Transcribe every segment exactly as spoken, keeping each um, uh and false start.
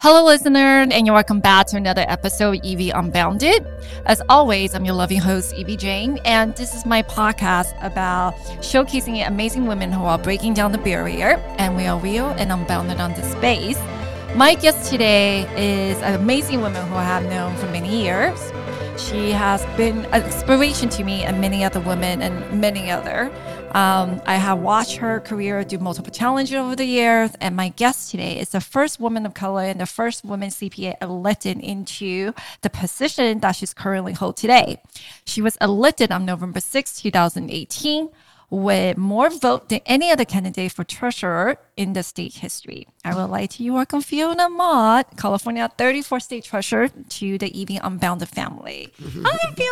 Hello, listener, and you're welcome back to another episode of Evie Unbounded. As always, I'm your loving host, Evie Jane, and this is my podcast about showcasing amazing women who are breaking down the barrier, and we are real and unbounded on this space. My guest today is an amazing woman who I have known for many years. She has been an inspiration to me and many other women and many other. Um, I have watched her career do multiple challenges over the years, and my guest today is the first woman of color and the first woman C P A elected into the position that she's currently hold today. She was elected on November sixth, twenty eighteen, with more vote than any other candidate for treasurer in the state history. I would like to welcome Fiona Mott, California thirty-fourth state treasurer, to the Evie Unbounded family. Mm-hmm.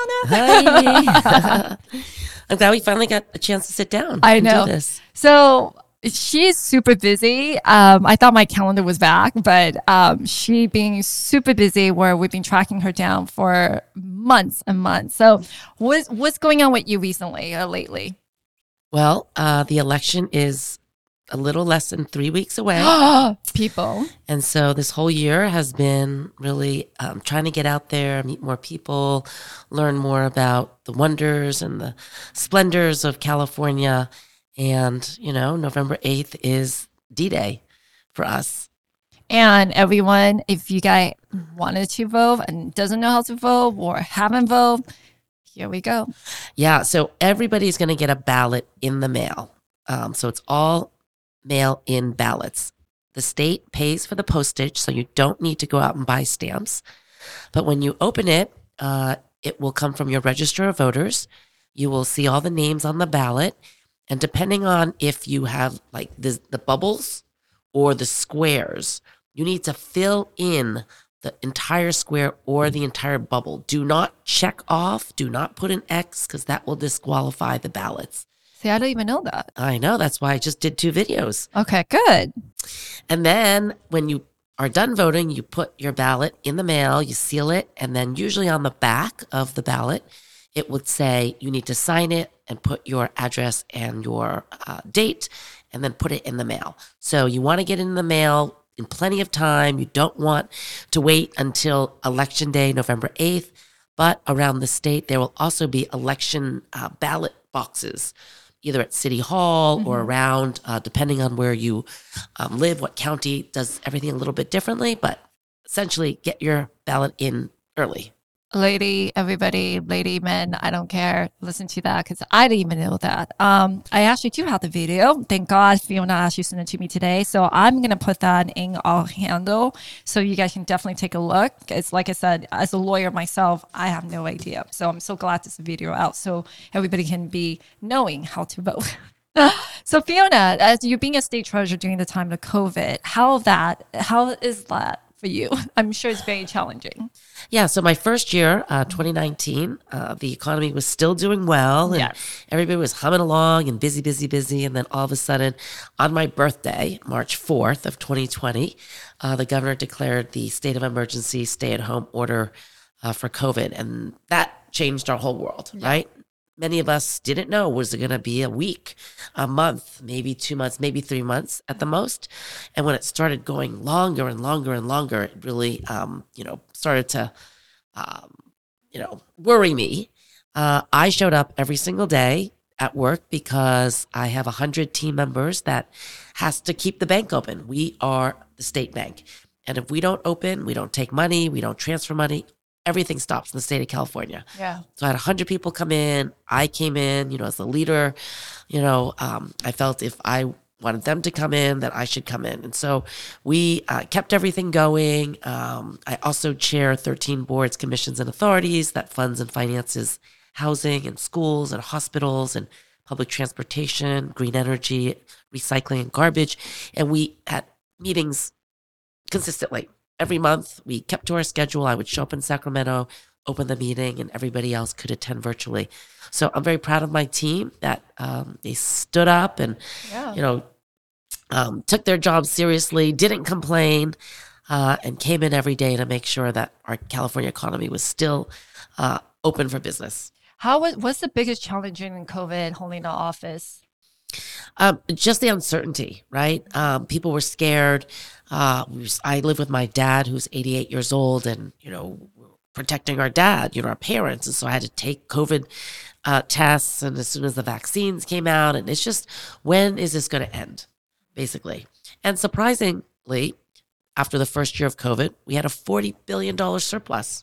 Hi, Fiona. Hi. I'm glad we finally got a chance to sit down. I know. And do this. So she's super busy. Um, I thought my calendar was back, but um, she being super busy where we've been tracking her down for months and months. So what's, what's going on with you recently or lately? Well, uh, the election is a little less than three weeks away. People. And so this whole year has been really um, trying to get out there, meet more people, learn more about the wonders and the splendors of California. And, you know, November eighth is D-Day for us. And everyone, if you guys wanted to vote and doesn't know how to vote or haven't voted, here we go. Yeah, so everybody's going to get a ballot in the mail. Um, so it's all mail-in ballots. The state pays for the postage, so you don't need to go out and buy stamps. But when you open it, uh, it will come from your register of voters. You will see all the names on the ballot. And depending on if you have like the, the bubbles or the squares, you need to fill in the entire square or the entire bubble. Do not check off. Do not put an X because that will disqualify the ballots. See, I don't even know that. I know. That's why I just did two videos. Okay, good. And then when you are done voting, you put your ballot in the mail, you seal it, and then usually on the back of the ballot, it would say you need to sign it and put your address and your uh, date and then put it in the mail. So you want to get it in the mail in plenty of time. You don't want to wait until Election Day, November eighth. But around the state, there will also be election uh, ballot boxes, either at City Hall mm-hmm. or around, uh, depending on where you um, live, what county does everything a little bit differently. But essentially, get your ballot in early. Lady, everybody, lady, men, I don't care. Listen to that because I didn't even know that. Um, I actually do have the video. Thank God Fiona actually sent it to me today. So I'm going to put that in our handle so you guys can definitely take a look. It's like I said, as a lawyer myself, I have no idea. So I'm so glad this video out so everybody can be knowing how to vote. So Fiona, as you being a state treasurer during the time of COVID, how that, how is that for you? I'm sure it's very challenging. Yeah, so my first year, uh, twenty nineteen, uh, the economy was still doing well, and yes. everybody was humming along and busy, busy, busy. And then all of a sudden, on my birthday, March fourth of twenty twenty, uh, the governor declared the state of emergency stay-at-home order uh, for COVID, and that changed our whole world, yeah. right? Many of us didn't know, was it going to be a week, a month, maybe two months, maybe three months at the most. And when it started going longer and longer and longer, it really, um, you know, started to, um, you know, worry me. Uh, I showed up every single day at work because I have one hundred team members that has to keep the bank open. We are the state bank. And if we don't open, we don't take money, we don't transfer money, everything stops in the state of California. Yeah. So I had one hundred people come in. I came in, you know, as the leader. You know, um, I felt if I wanted them to come in, that I should come in. And so we uh, kept everything going. Um, I also chair thirteen boards, commissions, and authorities that funds and finances housing and schools and hospitals and public transportation, green energy, recycling, and garbage. And we had meetings consistently. Every month, we kept to our schedule. I would show up in Sacramento, open the meeting, and everybody else could attend virtually. So I'm very proud of my team that um, they stood up and, yeah. you know, um, took their job seriously, didn't complain, uh, and came in every day to make sure that our California economy was still uh, open for business. How was what's the biggest challenge in COVID holding the office? Um, just the uncertainty, right? Um, people were scared. Uh, we was- I live with my dad, who's eighty-eight years old, and you know, protecting our dad, you know, our parents, and so I had to take COVID uh, tests, and as soon as the vaccines came out, and it's just, when is this going to end, basically? And surprisingly, after the first year of COVID, we had a forty billion dollars surplus.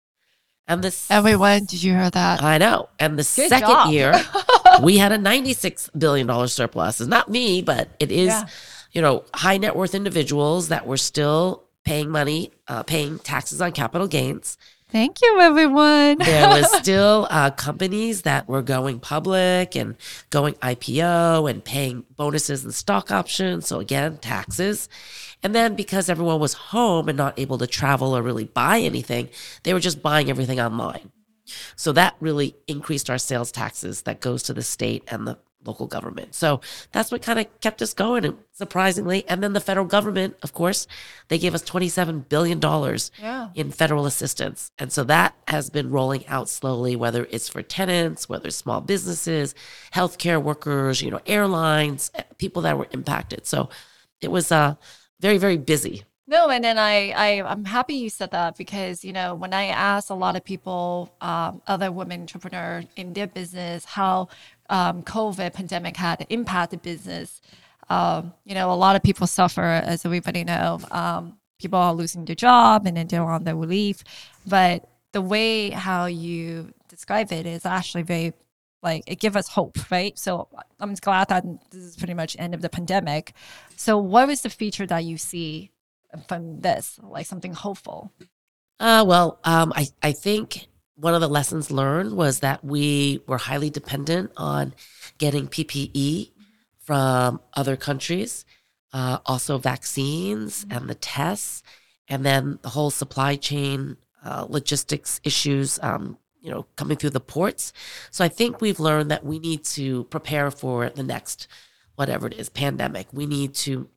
And this, Everyone, did you hear that? I know. And the Good second job. year, we had a ninety-six billion dollars surplus. It's not me, but it is, Yeah. you know, high net worth individuals that were still paying money, uh, paying taxes on capital gains. Thank you, everyone. There was still uh, companies that were going public and going I P O and paying bonuses and stock options. So again, taxes. And then because everyone was home and not able to travel or really buy anything, they were just buying everything online. So that really increased our sales taxes that goes to the state and the local government. So that's what kind of kept us going, and surprisingly. And then the federal government, of course, they gave us twenty-seven billion dollars Yeah. in federal assistance. And so that has been rolling out slowly, whether it's for tenants, whether it's small businesses, healthcare workers, you know, airlines, people that were impacted. So it was uh, very, very busy. No, and then I, I, I'm happy you said that, because, you know, when I ask a lot of people, um, other women entrepreneurs in their business, how um, COVID pandemic had impacted business, um, you know, a lot of people suffer, as everybody know. Um, people are losing their job and then they're on their relief. But the way how you describe it is actually very, like, it gives us hope, right? So I'm just glad that this is pretty much end of the pandemic. So what was the feature that you see from this, like something hopeful? Uh, well, um, I, I think one of the lessons learned was that we were highly dependent on getting P P E from other countries, uh, also vaccines and the tests, and then the whole supply chain uh, logistics issues, um, you know, coming through the ports. So I think we've learned that we need to prepare for the next, whatever it is, pandemic. We need to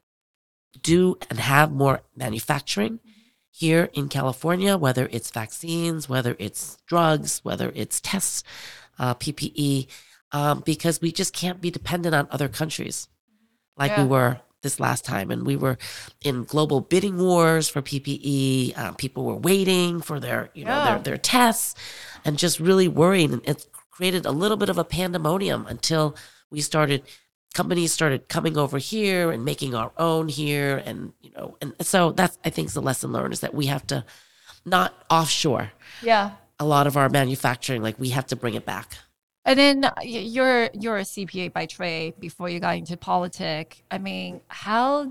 do and have more manufacturing here in California, whether it's vaccines, whether it's drugs, whether it's tests, uh, P P E, um, because we just can't be dependent on other countries like Yeah. we were this last time. And we were in global bidding wars for P P E. Uh, people were waiting for their, you know, Yeah. their, their tests, and just really worried. And it created a little bit of a pandemonium until we started companies started coming over here and making our own here. And, you know, and so that's, I think, is the lesson learned, is that we have to not offshore Yeah. a lot of our manufacturing. Like, we have to bring it back. And then uh, y- you're you're a C P A by trade before you got into politics. I mean, how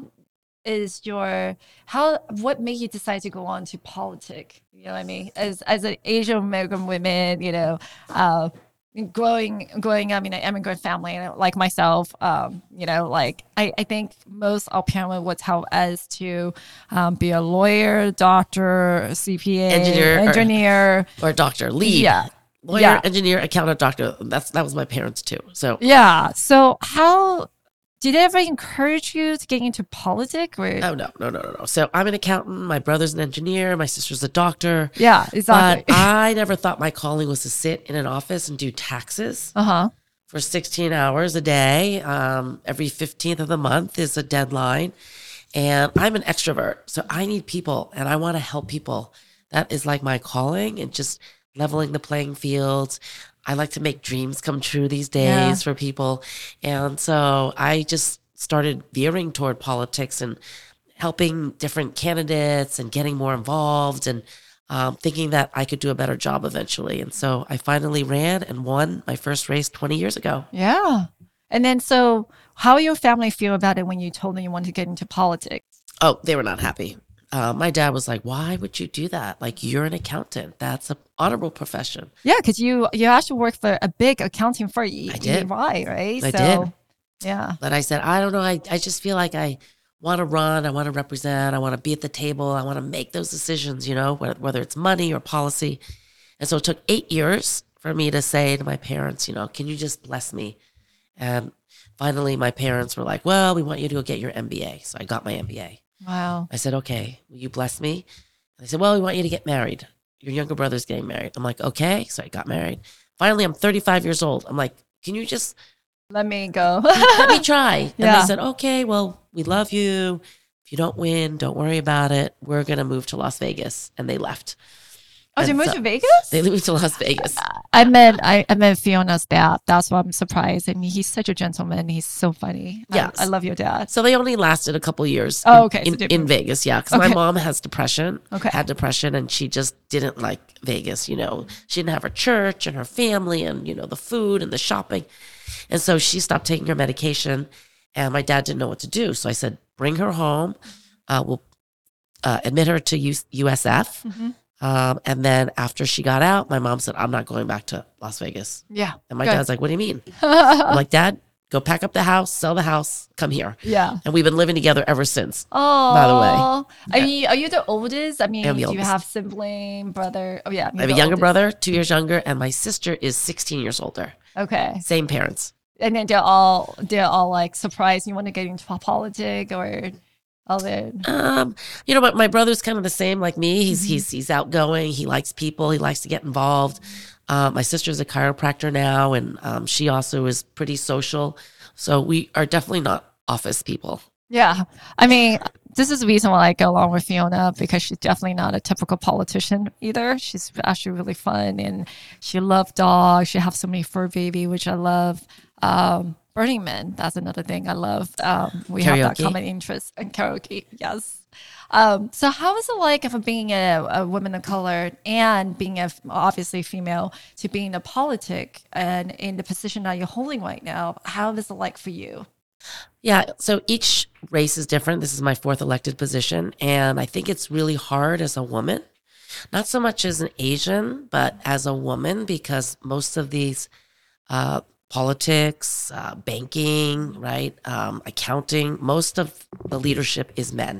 is your how what made you decide to go on to politics? You know what I mean? As as an Asian American woman, you know, uh, growing growing up in an immigrant family like myself, um, you know, like I, I think most our parents would tell us to um, be a lawyer, doctor, C P A, Engineer, or- engineer. Or doctor, lead. Yeah. Lawyer, Yeah. engineer, accountant, doctor. That's that was my parents too. So Yeah. So how did they ever encourage you to get into politics? Or oh no, no, no, no, no. So I'm an accountant. My brother's an engineer. My sister's a doctor. yeah, exactly. But I never thought my calling was to sit in an office and do taxes Uh huh. for sixteen hours a day. Um, every fifteenth of the month is a deadline. And I'm an extrovert, so I need people and I want to help people. That is like my calling, and just leveling the playing fields. I like to make dreams come true these days Yeah. for people. And so I just started veering toward politics and helping different candidates and getting more involved, and um, thinking that I could do a better job eventually. And so I finally ran and won my first race twenty years ago. Yeah. And then, so how your family feel about it when you told them you wanted to get into politics? Oh, they were not happy. Uh, my dad was like, why would you do that? Like, you're an accountant. That's an honorable profession. Yeah, because you you actually work for a big accounting firm, E- I did. E Y, right? I so, did. Yeah. But I said, I don't know. I, I just feel like I want to run. I want to represent. I want to be at the table. I want to make those decisions, you know, whether, whether it's money or policy. And so it took eight years for me to say to my parents, you know, can you just bless me? And finally, my parents were like, well, we want you to go get your M B A. So I got my M B A. Wow. I said, okay, will you bless me? And they said, well, we want you to get married. Your younger brother's getting married. I'm like, okay. So I got married. Finally, I'm thirty-five years old. I'm like, can you just Let me go. Let me try. And Yeah. they said, okay, well, we love you. If you don't win, don't worry about it. We're going to move to Las Vegas. And they left. Oh, they And moved so to Vegas? They moved to Las Vegas. I met I, I met Fiona's dad. That's why I'm surprised. I mean, he's such a gentleman. He's so funny. Yes. I, I love your dad. So they only lasted a couple years. Oh, in- okay. In, So in, Vegas, yeah. Because Okay. my mom has depression. Okay. Had depression, and she just didn't like Vegas. You know, she didn't have her church and her family, and you know the food and the shopping, and so she stopped taking her medication. And my dad didn't know what to do, so I said, "Bring her home. Uh, we'll uh, admit her to U- USF." Mhm. Um, and then after she got out, my mom said, "I'm not going back to Las Vegas." Yeah. And my Good. dad's like, "What do you mean?" I'm like, "Dad, go pack up the house, sell the house, come here." Yeah. And we've been living together ever since. Oh, By the way. Are you are you the oldest? I mean, I'm the do you oldest. have sibling, brother? Oh yeah. I have a younger brother, two years younger, and my sister is sixteen years older. Okay. Same parents. And then they're all they're all like surprised you want to get into politics or all that. Um, you know, but my brother's kind of the same like me. He's Mhm. he's he's outgoing. He likes people. He likes to get involved. Um, my sister's a chiropractor now, and um, she also is pretty social. So we are definitely not office people. Yeah. I mean, this is the reason why I go along with Fiona because she's definitely not a typical politician either. She's actually really fun and she loves dogs. She has so many fur baby, which I love. Um, Burning Man, that's another thing I love. Um, we have that Karaoke. common interest in karaoke. Yes. Um, so how is it like for being a, a woman of color and being a obviously female to being a politic and in the position that you're holding right now? How is it like for you? Yeah, so each race is different. This is my fourth elected position, and I think it's really hard as a woman, not so much as an Asian, but as a woman, because most of these uh, politics, uh, banking, right, um, accounting, most of the leadership is men.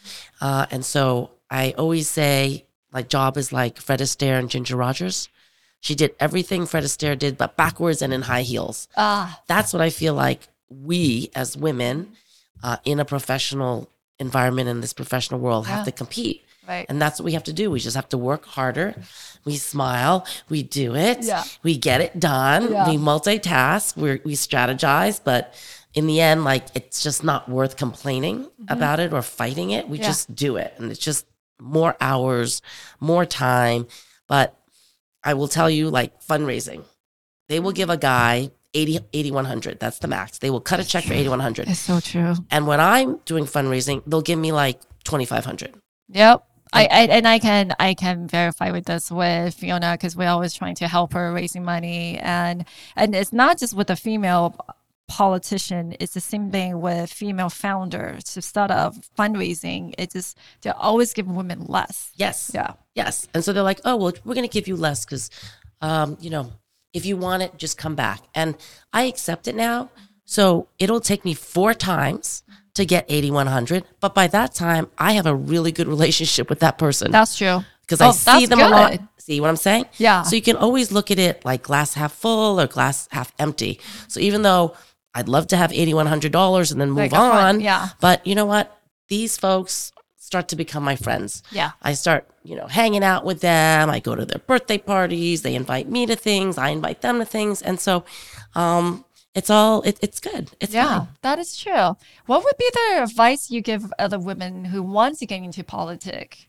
Uh, and so I always say my job is like Fred Astaire and Ginger Rogers. She did everything Fred Astaire did, but backwards and in high heels. Ah, That's what I feel like we as women uh, in a professional environment in this professional world have Yeah. to compete. right. And that's what we have to do. We just have to work harder. We smile, we do it, Yeah. we get it done, Yeah. we multitask, we we strategize, but in the end, like it's just not worth complaining about it or fighting it. We Mm-hmm. Yeah. just do it. And it's just more hours, more time. But I will tell you, like fundraising, they will give a guy eighty, eighty-one hundred. That's the max. They will cut a check for eighty-one hundred. It's so true. And when I'm doing fundraising, they'll give me like twenty-five hundred. Yep. I, I and I can I can verify with this with Fiona because we're always trying to help her raising money and and it's not just with a female politician, it's the same thing with female founders to start a fundraising. It's just they're always giving women less. Yes. Yeah. Yes. And so they're like, oh, well, we're going to give you less because, um, you know, if you want it, just come back. And I accept it now. So it'll take me four times to get eighty-one hundred. But by that time, I have a really good relationship with that person That's true. because Oh, I see that's them a lot. good. See what I'm saying? Yeah. So you can always look at it like glass half full or glass half empty. So even though I'd love to have eighty-one hundred dollars and then move Like a fun- on. yeah. But you know what? These folks start to become my friends. Yeah. I start, you know, hanging out with them. I go to their birthday parties. They invite me to things. I invite them to things. And so um, it's all, it, it's good. It's Yeah, fine. that is true. What would be the advice you give other women who want to get into politics?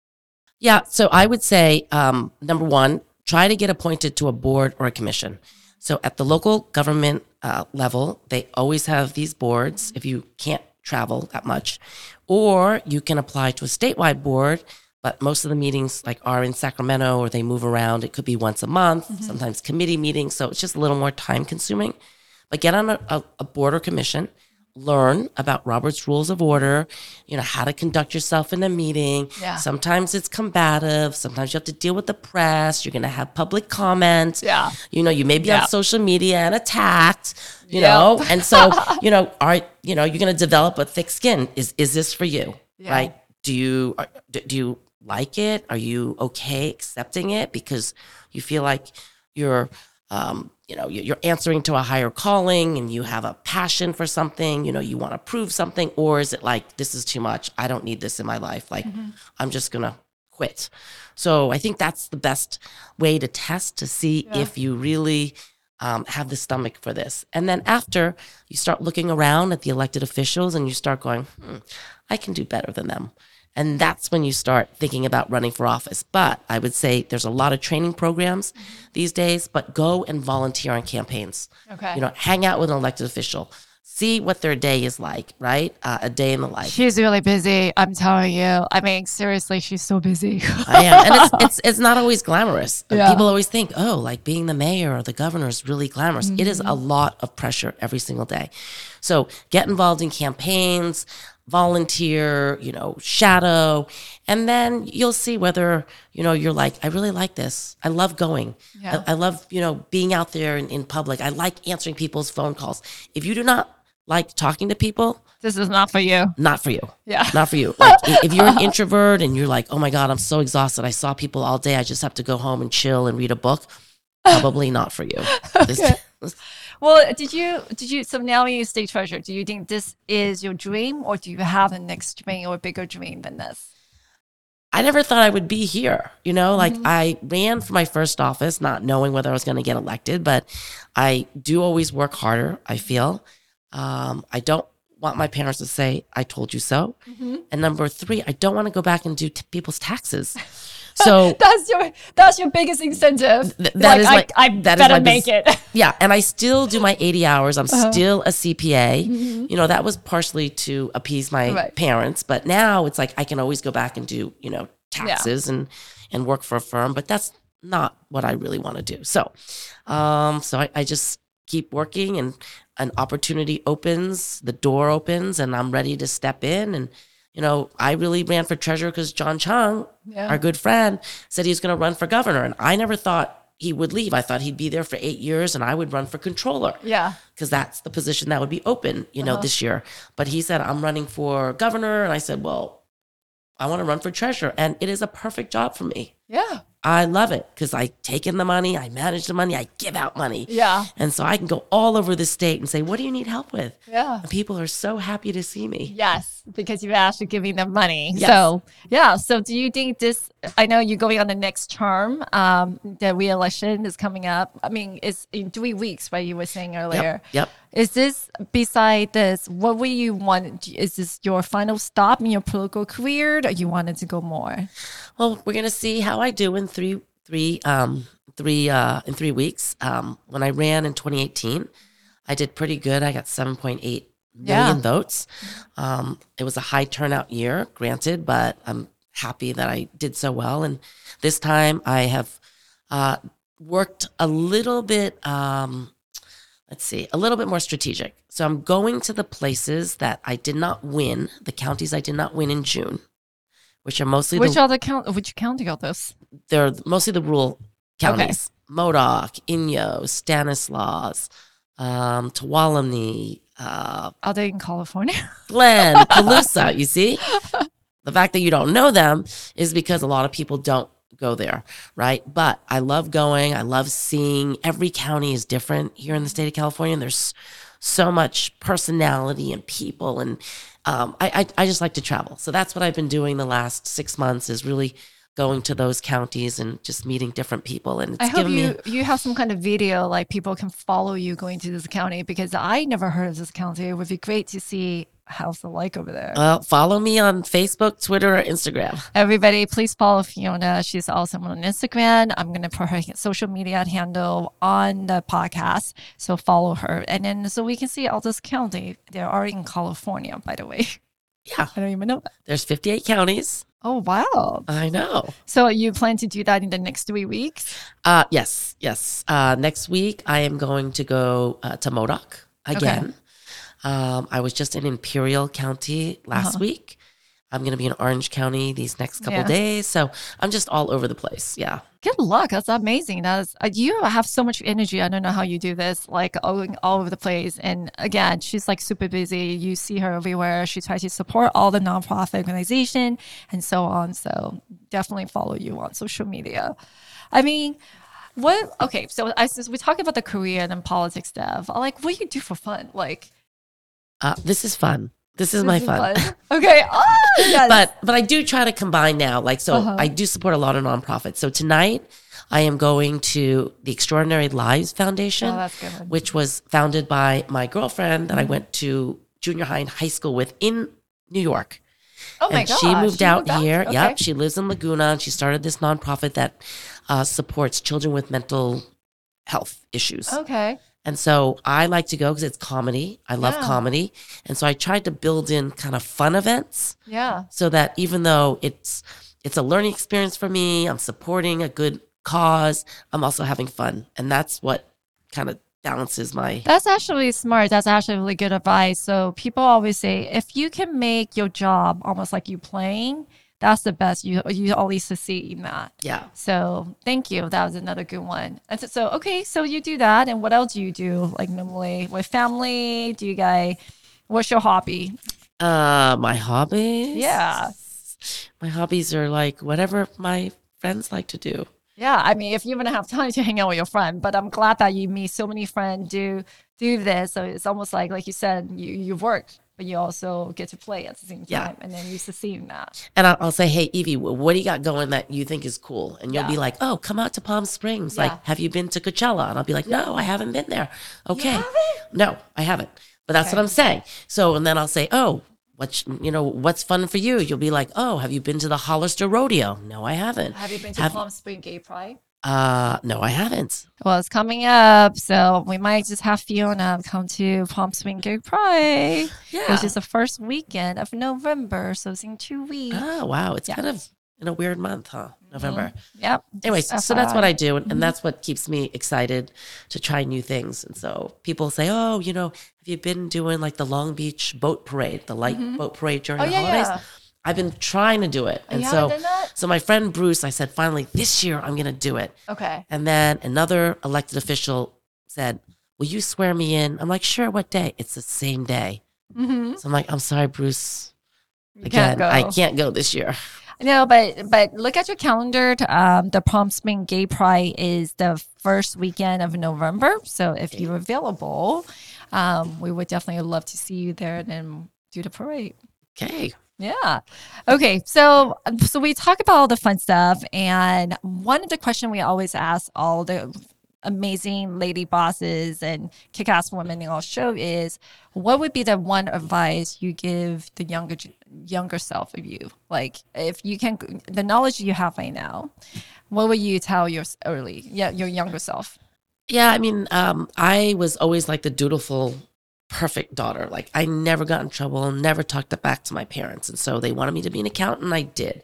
Yeah. So I would say, um, number one, try to get appointed to a board or a commission. So at the local government uh, level, they always have these boards if you can't travel that much, or you can apply to a statewide board. But most of the meetings like are in Sacramento or they move around. It could be once a month, Mm-hmm. sometimes committee meetings. So it's just a little more time consuming. But get on a, a, a board or commission, learn about Robert's Rules of Order, you know, how to conduct yourself in a meeting. Yeah. Sometimes it's combative. Sometimes you have to deal with the press. You're going to have public comment. Yeah. You know, you may be Yeah. on social media and attacked, you Yep. know, and so, you know, are, you know, you're going to develop a thick skin. Is, is this for you? Yeah. Right? Do you, are, do do you like it? Are you okay accepting it because you feel like you're, um, you know, you're answering to a higher calling and you have a passion for something, you know, you want to prove something, or is it like, this is too much. I don't need this in my life. Like, Mm-hmm. I'm just going to quit. So I think that's the best way to test to see Yeah. if you really um, have the stomach for this. And then after, you start looking around at the elected officials and you start going, hmm, I can do better than them. And that's when you start thinking about running for office. But I would say there's a lot of training programs these days, but go and volunteer on campaigns. Okay. You know, hang out with an elected official. See what their day is like, right? Uh, a day in the life. She's really busy. I'm telling you. I mean, seriously, she's so busy. I am. And it's, it's, it's not always glamorous. Yeah. People always think, oh, like being the mayor or the governor is really glamorous. Mm-hmm. It is a lot of pressure every single day. So get involved in campaigns, volunteer, you know, shadow, and then you'll see whether, you know, you're like, I really like this. I love going. Yeah. I, I love, you know, being out there in, in public. I like answering people's phone calls. If you do not like talking to people, this is not for you. Not for you. Yeah. Not for you. Like if you're an introvert and you're like, oh my God, I'm so exhausted. I saw people all day. I just have to go home and chill and read a book. Probably not for you. This, okay. Well, did you, did you, so now you state treasurer, do you think this is your dream or do you have a next dream or a bigger dream than this? I never thought I would be here. You know, like Mm-hmm. I ran for my first office, not knowing whether I was going to get elected, but I do always work harder, I feel. Um, I don't want my parents to say, I told you so. Mm-hmm. And number three, I don't want to go back and do t- people's taxes. So that's your that's your biggest incentive. Th- that like, is I, my, I that better is my make bus- it. Yeah, and I still do my eighty hours. I'm Uh-huh. still a C P A. Mm-hmm. You know, that was partially to appease my Right. parents, but now it's like I can always go back and do, you know, taxes and and work for a firm, but that's not what I really want to do. So, um, so I, I just keep working, and an opportunity opens, the door opens, and I'm ready to step in. And you know, I really ran for treasurer because John Chung, Yeah. our good friend, said he was going to run for governor. And I never thought he would leave. I thought he'd be there for eight years and I would run for controller. Yeah. Because that's the position that would be open, you know, Uh-huh. this year. But he said, I'm running for governor. And I said, well, I want to run for treasurer. And it is a perfect job for me. Yeah. I love it because I take in the money, I manage the money, I give out money. Yeah. And so I can go all over the state and say, what do you need help with? Yeah. And people are so happy to see me. Yes, because you've actually giving them money. Yes. So yeah. So do you think this? I know you're going on the next term. Um, the re-election is coming up. I mean, it's in three weeks, right? You were saying earlier. Yep. yep. Is this beside this? What will you want? Is this your final stop in your political career, or you wanted to go more? Well, we're gonna see how I do in three, three, um, three, uh, in three weeks. Um, when I ran in twenty eighteen, I did pretty good. I got seven point eight million Yeah. votes. Um, it was a high turnout year, granted, but I'm happy that I did so well. And this time, I have uh, worked a little bit. Um, let's see, a little bit more strategic. So I'm going to the places that I did not win, the counties I did not win in June, which are mostly Which the other count? Which county are those? they're mostly the rural counties: Modoc, Inyo, Stanislaus, um, Tuolumne, uh, Are they in California? Glen, Calusa. You see, the fact that you don't know them is because a lot of people don't go there, right? But I love going. I love seeing. Every county is different here in the state of California. And there's so much personality and people, and um, I, I I just like to travel. So that's what I've been doing the last six months is really going to those counties and just meeting different people. And it's I hope given you me you have some kind of video like people can follow you going to this county because I never heard of this county. It would be great to see how's it like over there. well, follow me on Facebook, Twitter, or Instagram. Everybody, please follow Fiona. She's awesome on Instagram. I'm going to put her social media handle on the podcast. So follow her. And then so we can see all this county. They are in California, by the way. Yeah, I don't even know that. there's fifty-eight counties. Oh, wow. I know. So you plan to do that in the next three weeks? Uh, yes, yes. Uh, next week, I am going to go uh, to Modoc again. Um, I was just in Imperial County last Uh-huh. week. I'm going to be in Orange County these next couple Yeah. days. So I'm just all over the place. Yeah. Good luck. That's amazing. That's uh, you have so much energy. I don't know how you do this, like going all over the place. And again, she's like super busy. You see her everywhere. She tries to support all the nonprofit organization and so on. So definitely follow you on social media. I mean, what? Okay, so I since we talk about the career and politics stuff. Like, what do you do for fun? Like, Uh, this is fun. This is this my is fun. fun. Okay. Oh, yes. But but I do try to combine now. Like, so uh-huh. I do support a lot of nonprofits. So tonight I am going to the Extraordinary Lives Foundation, oh, that's good. which was founded by my girlfriend that mm-hmm. I went to junior high and high school with in New York. Oh my and gosh. She moved she out moved here. Okay. Yep. She lives in Laguna and she started this nonprofit that uh, supports children with mental health issues. Okay. And so I like to go because it's comedy. I love yeah. comedy. And so I tried to build in kind of fun events. Yeah. So that even though it's it's a learning experience for me, I'm supporting a good cause, I'm also having fun. And that's what kind of balances my... That's actually smart. That's actually really good advice. So people always say, if you can make your job almost like you playing, that's the best. You you always succeed in that. Yeah. So thank you. That was another good one. And so, so okay, so you do that, and what else do you do? Like normally with family, do you guys? What's your hobby? Uh, my hobbies. Yeah. My hobbies are like whatever my friends like to do. Yeah, I mean, if you're gonna have time to hang out with your friend, but I'm glad that you meet so many friends do do this. So it's almost like, like you said, you you work, but you also get to play at the same time, yeah. and then you succeed in that. And I'll, I'll say, hey, Evie, what do you got going that you think is cool? And you'll yeah. be like, oh, come out to Palm Springs. Yeah. Like, have you been to Coachella? And I'll be like, no, yeah. I haven't been there. Okay, no, I haven't. But that's okay. what I'm saying. So, and then I'll say, oh, what's you know what's fun for you? You'll be like, oh, have you been to the Hollister Rodeo? No, I haven't. Have you been to have, Palm Springs Gay Pride? Uh, no, I haven't. Well, it's coming up, so we might just have Fiona come to Palm Springs Gay Pride, yeah. which is the first weekend of November, so it's in two weeks. Oh, wow. It's yeah. kind of in a weird month, huh? November. Mm-hmm. Yep. Anyways, so, so that's what I do, and, and that's what keeps me excited to try new things. And so people say, oh, you know, have you been doing like the Long Beach boat parade, the light mm-hmm. boat parade during oh, the yeah, holidays? Yeah. I've been trying to do it. And you so, so my friend Bruce, I said, finally, this year I'm going to do it. Okay. And then another elected official said, will you swear me in? I'm like, sure, what day? It's the same day. Mm-hmm. So I'm like, I'm sorry, Bruce. You Again, can't go. I can't go this year. No, but but look at your calendar. Um, the Palm Springs Gay Pride is the first weekend of November. So if okay. you're available, um, we would definitely love to see you there and then do the parade. Okay. Yeah. Okay. So, so we talk about all the fun stuff. And one of the questions we always ask all the amazing lady bosses and kick-ass women in our show is, what would be the one advice you give the younger, younger self of you? Like if you can, the knowledge you have right now, what would you tell your early, yeah, your younger self? Yeah. I mean, um, I was always like the dutiful, perfect daughter. Like I never got in trouble and never talked it back to my parents. And so they wanted me to be an accountant. I did.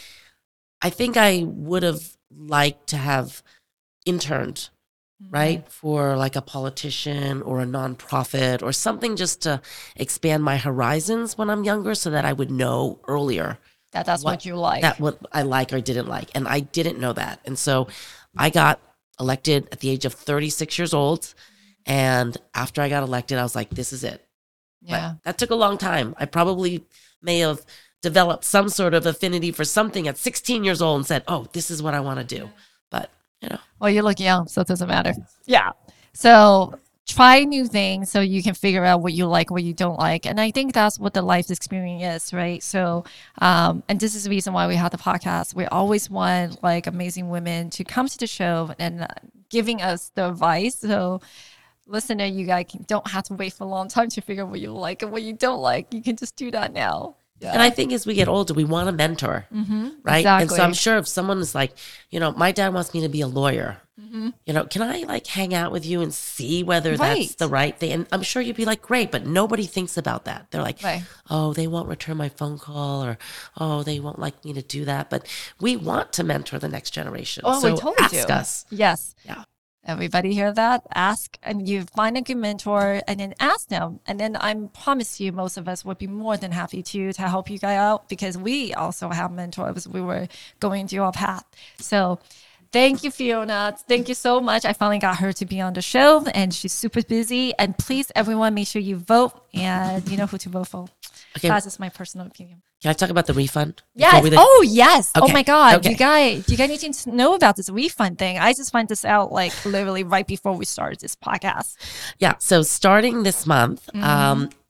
I think I would have liked to have interned, mm-hmm. right? For like a politician or a nonprofit or something just to expand my horizons when I'm younger so that I would know earlier. That that's what, what you like. That what I like or didn't like. And I didn't know that. And so I got elected at the age of thirty-six years old. And after I got elected, I was like, this is it. Yeah. But that took a long time. I probably may have developed some sort of affinity for something at sixteen years old and said, oh, this is what I want to do. But, you know. Well, you look young, so it doesn't matter. Yeah. So try new things so you can figure out what you like, what you don't like. And I think that's what the life experience is, right? So, um, and this is the reason why we have the podcast. We always want like amazing women to come to the show and uh, giving us the advice. So, listener, you guys don't have to wait for a long time to figure out what you like and what you don't like. You can just do that now. Yeah. And I think as we get older, we want a mentor, mm-hmm. right? Exactly. And so I'm sure if someone is like, you know, my dad wants me to be a lawyer, mm-hmm. you know, can I like hang out with you and see whether right. that's the right thing? And I'm sure you'd be like, great, but nobody thinks about that. They're like, right. oh, they won't return my phone call or, oh, they won't like me to do that. But we want to mentor the next generation. Oh, so we totally ask do. us. Yes. Yeah. Everybody hear that? Ask, and you find a good mentor and then ask them. And then I promise you, most of us would be more than happy to, to help you guys out because we also have mentors. We were going through our path. So thank you, Fiona. Thank you so much. I finally got her to be on the show and she's super busy. And please, everyone, make sure you vote and you know who to vote for. Okay. That's just my personal opinion. Can I talk about the refund? Yes. The- oh, yes. Okay. Oh, my God. Okay. You guys, you guys need to know about this refund thing. I just found this out like literally right before we started this podcast. Yeah. So starting this month, mm-hmm. um,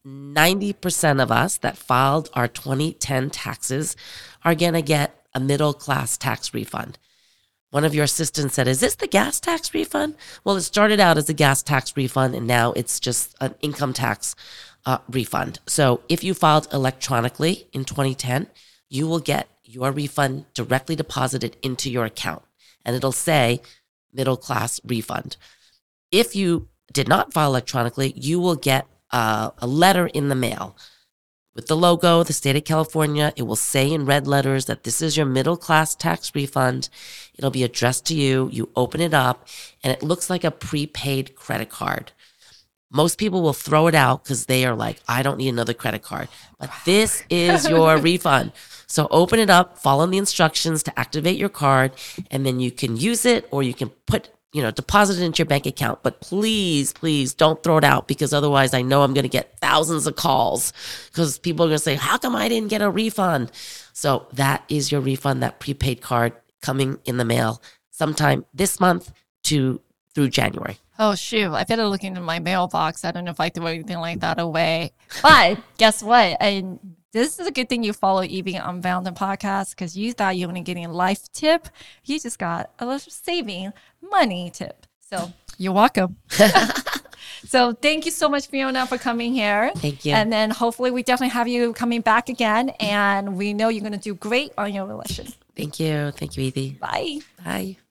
ninety percent of us that filed our twenty ten taxes are going to get a middle-class tax refund. One of your assistants said, is this the gas tax refund? Well, it started out as a gas tax refund, and now it's just an income tax uh, refund. So if you filed electronically in twenty ten, you will get your refund directly deposited into your account, and it'll say middle-class refund. If you did not file electronically, you will get uh, a letter in the mail with the logo, the state of California. It will say in red letters that this is your middle-class tax refund. It'll be addressed to you. You open it up, and it looks like a prepaid credit card. Most people will throw it out because they are like, I don't need another credit card. But this is your refund. So open it up, follow the instructions to activate your card, and then you can use it, or you can put you know, deposit it into your bank account. But please, please don't throw it out, because otherwise I know I'm going to get thousands of calls because people are going to say, how come I didn't get a refund? So that is your refund, that prepaid card coming in the mail sometime this month to through January. Oh, shoot. I better look into my mailbox. I don't know if I threw anything like that away. But guess what? I, this is a good thing you follow E V Unbounded podcast, because you thought you were getting a life tip. You just got a little saving money tip. So you're welcome. So thank you so much, Fiona, for coming here. Thank you. And then hopefully we definitely have you coming back again. And we know you're going to do great on your relation. Thank you. Thank you, Evie. Bye. Bye.